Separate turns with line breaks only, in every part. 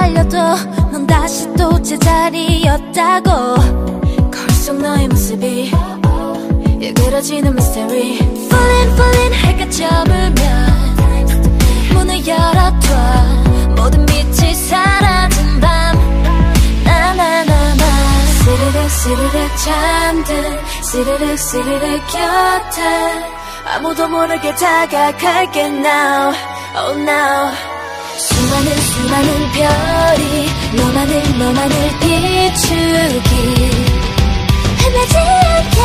달려도 넌 다시 또 제자리였다고. 거울 속 너의 모습이 일그러지는 mystery. Falling falling 해가 저물면 문을 열어둬. 모든 빛이 사라진 밤 나나나나. 스르륵 스르륵 잠든 스르륵 스르륵 곁에 아무도 모르게 다가갈게 now. Oh now. 수많은 수많은 별이 너만을 비추기 헤매지 않게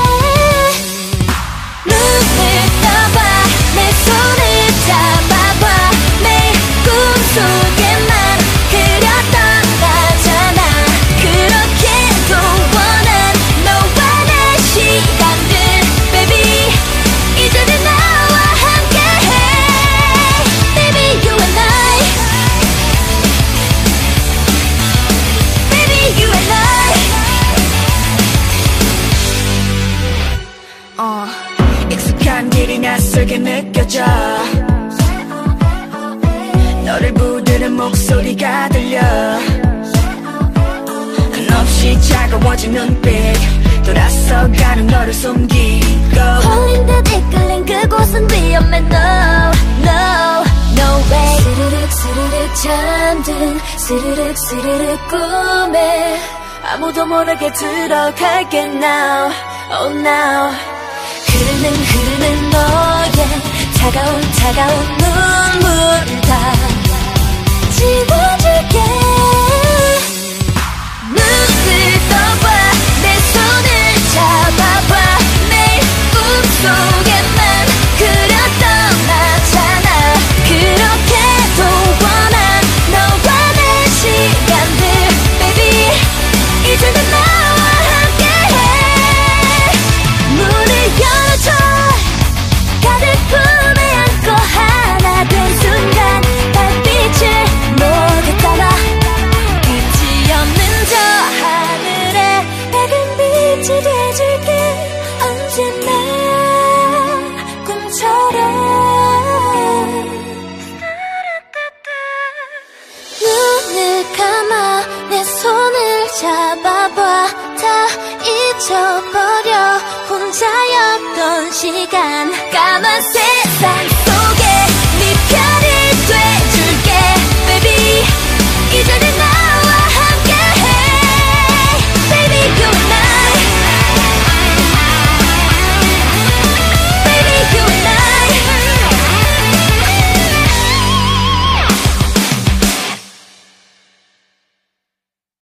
눈을 떠봐 내 손을 잡아봐. 매일 꿈속에만 그렸던 나잖아. 그렇게도 원한 너와 내 시간들 baby 이제는 나와 함께해. Baby you and I Baby you and I
익숙한 길이 낯설게 느껴져. 너를 부르는 목소리가 들려. 한없이 차가워진 눈빛 돌아서가는 너를 숨기고
홀린 듯 이끌린 그곳은 위험해. No no no way. 스르륵 스르륵 잠든 스르륵 스르륵 꿈에 아무도 모르게 들어갈게 now. Oh now. 흐르는 너의 차가운 눈물 다 지워줄게. 눈을 떠봐 내 손을 잡아봐. 매일 꿈속에만 그렸던 나잖아. 그렇게도 원한 너와 내 시간들 baby 이제는 나와 함께해. 문을 열어줘. 가득 품에 안고 하나 된 순간 달빛을 모두 따라 끝이 없는 저 하늘에 밝은 빛이 돼줄게. 언제나 꿈처럼. 눈을 감아 내 손을 잡아봐. 다 잊어버려 혼자였던 시간. 까만 세상